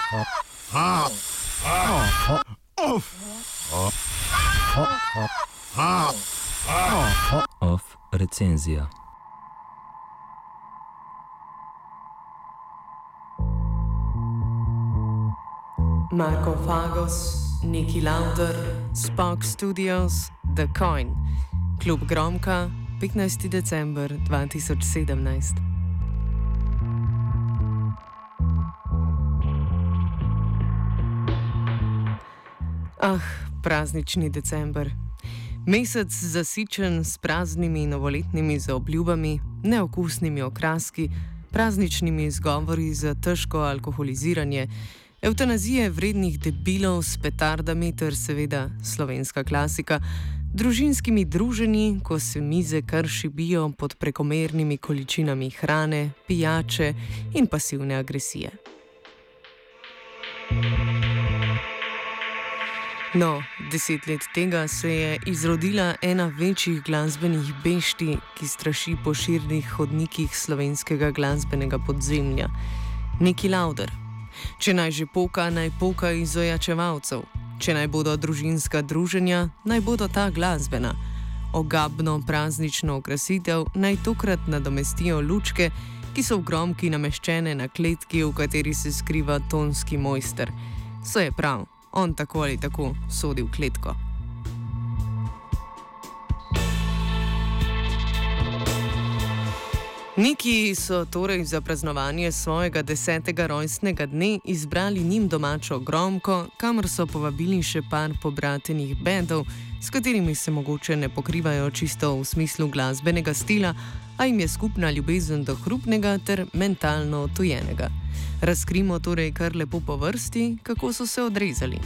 Off recenzija. Marko Fagos, Niki Lauder, Spock Studios, The Coin, Klub Gromka, 15. december 2017. Praznični december. Mesec zasičen s praznimi novoletnimi zaobljubami, neokusnimi okraski, prazničnimi izgovori za težko alkoholiziranje, evtanazije vrednih debilov s petardami ter seveda slovenska klasika, družinskimi druženji, ko se mize kar šibijo pod prekomernimi količinami hrane, pijače in pasivne agresije. No, 10 let tega se je izrodila ena večjih glasbenih bešti, ki straši po širnih hodnikih slovenskega glasbenega podzemlja. Niki Lauder. Če naj že poka, naj poka iz ojačevalcev. Če naj bodo družinska druženja, naj bodo ta glasbena. Ogabno praznično okrasitev naj tokrat nadomestijo lučke, ki so v Gromki nameščene na kletki, v kateri se skriva tonski mojster. So je prav, on tako ali tako sodi v kletko. Niki so torej za praznovanje svojega 10. rojstnega dne izbrali njim domačo Gromko, kamor so povabili še par pobratenih bendov, s katerimi se mogoče ne pokrivajo čisto v smislu glasbenega stila, a jim je skupna ljubezen do hrupnega ter mentalno odtujenega. Razkrimo torej kar lepo po vrsti, kako so se odrezali.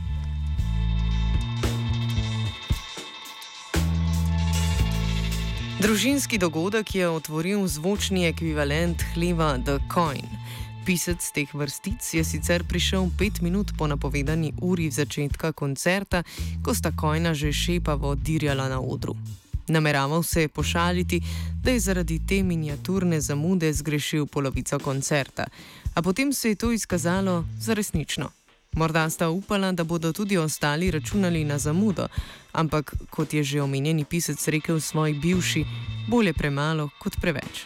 Družinski dogodek je otvoril zvočni ekvivalent hleva The Coin. Pisec teh vrstic je sicer prišel 5 minut po napovedani uri začetka koncerta, ko sta Coina že šepavo dirjala na odru. Nameraval se je pošaliti, da je zaradi te miniaturne zamude zgrešil polovico koncerta, a potem se je to izkazalo za resnično. Morda sta upala, da bodo tudi ostali računali na zamudo, ampak, kot je že omenjeni pisec rekel svoji bivši, bolje premalo kot preveč.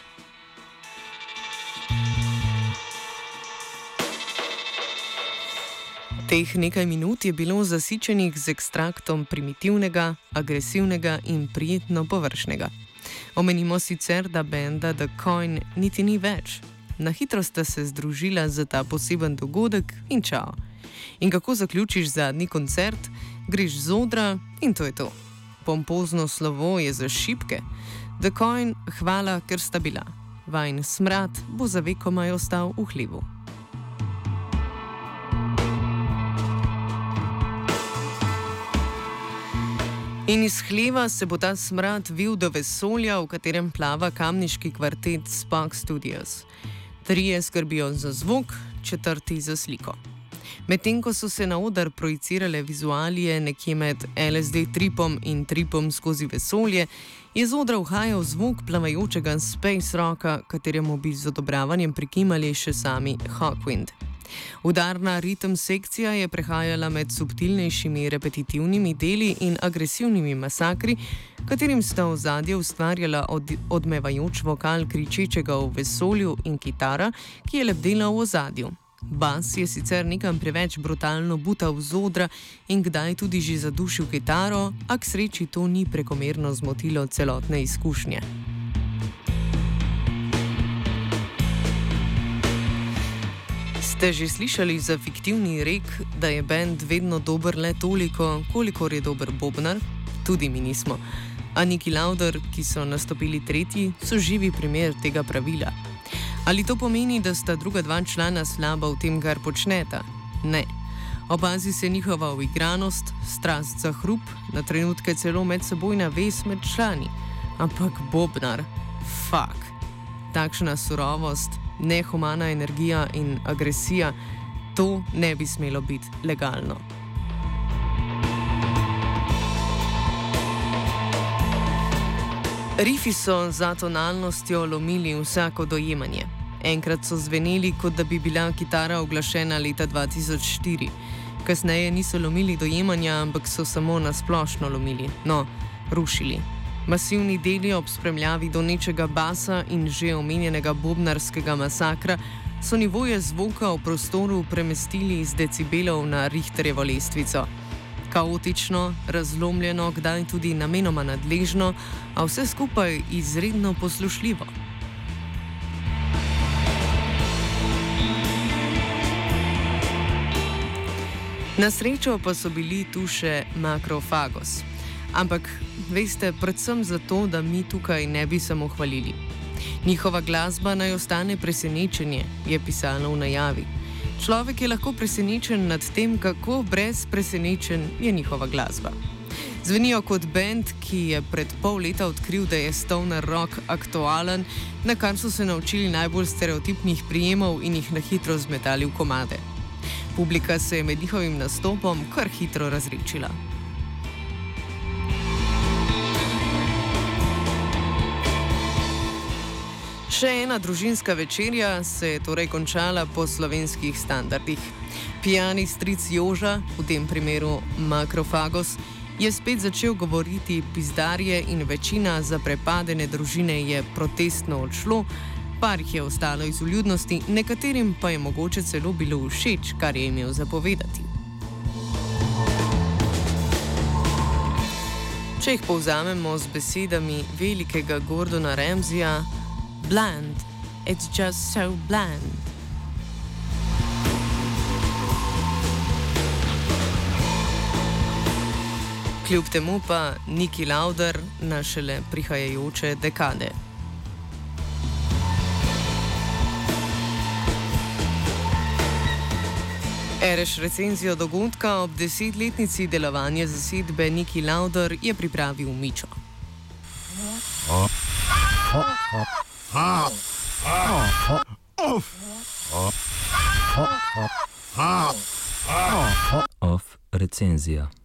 Teh nekaj minut je bilo zasičenih z ekstraktom primitivnega, agresivnega in prijetno površnega. Omenimo sicer, da benda The Coin niti ni več. Na hitro sta se združila za ta poseben dogodek in čao. In kako zaključiš zadnji koncert? Greš z odra in to je to. Pompozno slovo je za šibke. The Coin, hvala, ker sta bila. Vajin smrad bo za vekomaj ostal v hlevu. In iz hleva se bo ta smrad vil do vesolja, v katerem plava kamniški kvartet Spock Studios. 3 skrbijo za zvok, 4 za sliko. Medtem ko so se na oder projicirale vizualije nekje med LSD tripom in tripom skozi vesolje, je z odra uhajal zvok plavajočega space rocka, kateremu bi z odobravanjem prikimali še sami Hawkwind. Udarna ritem sekcija je prehajala med subtilnejšimi repetitivnimi deli in agresivnimi masakri, katerim sta ozadje ustvarjala odmevajoč vokal kričečega v vesolju in kitara, ki je lebdela v ozadju. Bas je sicer nekam preveč brutalno butal z odra in kdaj tudi že zadušil kitaro, a k sreči to ni prekomerno zmotilo celotne izkušnje. Ste že slišali za fiktivni rek, da je bend vedno dober le toliko, kolikor je dober bobnar? Tudi mi nismo. A Niki Lauder, ki so nastopili 3., so živi primer tega pravila. Ali to pomeni, da sta druga 2 člana slaba v tem, kar počneta? Ne. Opazi se njihova uigranost, strast za hrup, na trenutke celo medsebojna vez med člani. Ampak bobnar, fuck. Takšna surovost, nehumana energija in agresija, to ne bi smelo biti legalno. Rifi so za tonalnostjo lomili vsako dojemanje. Enkrat so zveneli, kot da bi bila kitara oglašena leta 2004. Kasneje niso lomili dojemanja, ampak so samo nasplošno lomili, rušili. Masivni deli ob spremljavi donečega basa in že omenjenega bobnarskega masakra so nivoje zvoka v prostoru premestili iz decibelov na Richterjevo lestvico. Kaotično, razlomljeno, kdaj tudi namenoma nadležno, a vse skupaj izredno poslušljivo. Na srečo pa so bili tu še Makrofagos. Ampak, veste, predvsem zato, da mi tukaj ne bi samo hvalili. Njihova glasba naj ostane presenečenje, je pisalo v najavi. Človek je lahko presenečen nad tem, kako brez presenečenj je njihova glasba. Zvenijo kot bend, ki je pred pol leta odkril, da je stoner rock aktualen, na kar so se naučili najbolj stereotipnih prijemov in jih na hitro zmetali v komade. Publika se je med njihovim nastopom kar hitro razrečila. Še ena družinska večerja se je torej končala po slovenskih standardih. Pijani stric Joža, v tem primeru Makrofagos, je spet začel govoriti pizdarje in večina zaprepadene družine je protestno odšlo, par jih je ostalo iz vljudnosti, nekaterim pa je mogoče celo bilo všeč, kar je imel zapovedati. Če jih povzamemo z besedami velikega Gordona Ramsaya, bland, it's just so bland. Kljub temu pa Niki Lauda na šele prihajajoče dekade. Ereš recenzijo dogodka ob 10-letnici delovanja zasedbe Niki Lauda je pripravil Mičo. Off recenzija.